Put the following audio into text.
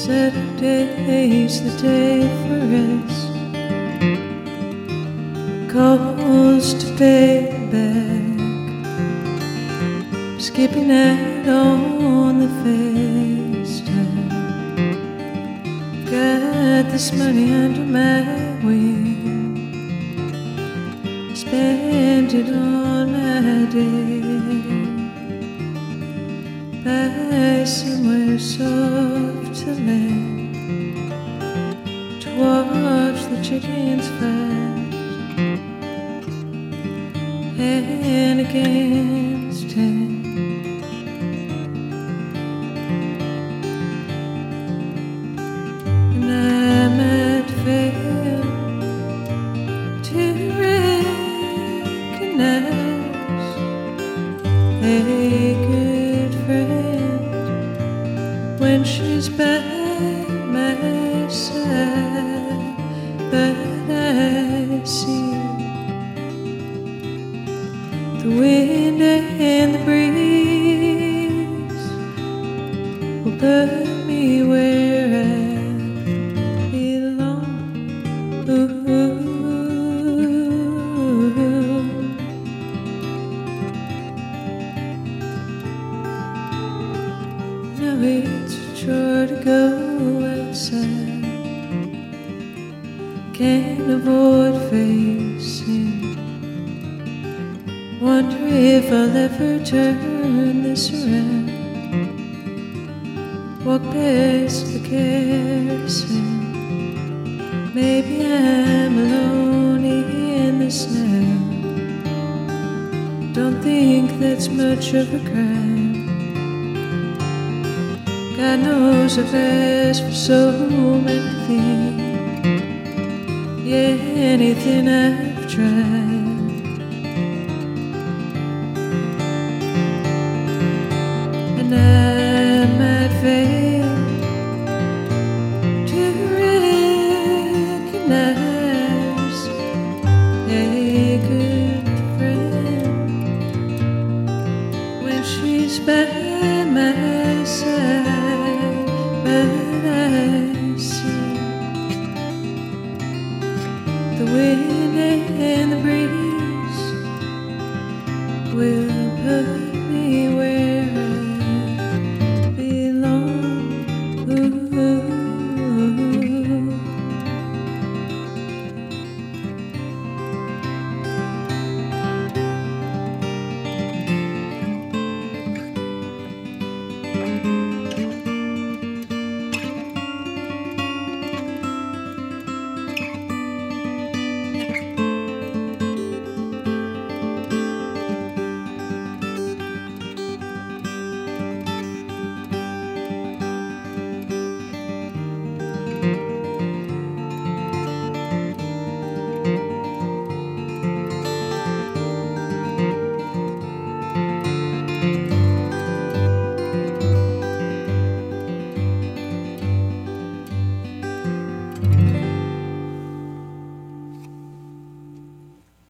Saturday's the day for rest. Calls to pay back. Skipping out on the FaceTime. Got this money under my wing. Spend it on my day. Buy somewhere soft to land, to watch the chickens fight, hand against hand. And I might fail to recognize a good friend when she's by my side, but I see the wind and the breeze will put me where I belong. Ooh. Now it's a chore to go outside. Can't avoid facing. Wonder if I'll ever turn this around. Walk past the kerosene. Maybe I'm alone in this now. Don't think that's much of a crime. God knows I've asked for so many things. Yeah, anything I've tried. And I might fail to recognize a good friend when she's by my side, but I see the wind and the breeze will put me where I belong. Ooh.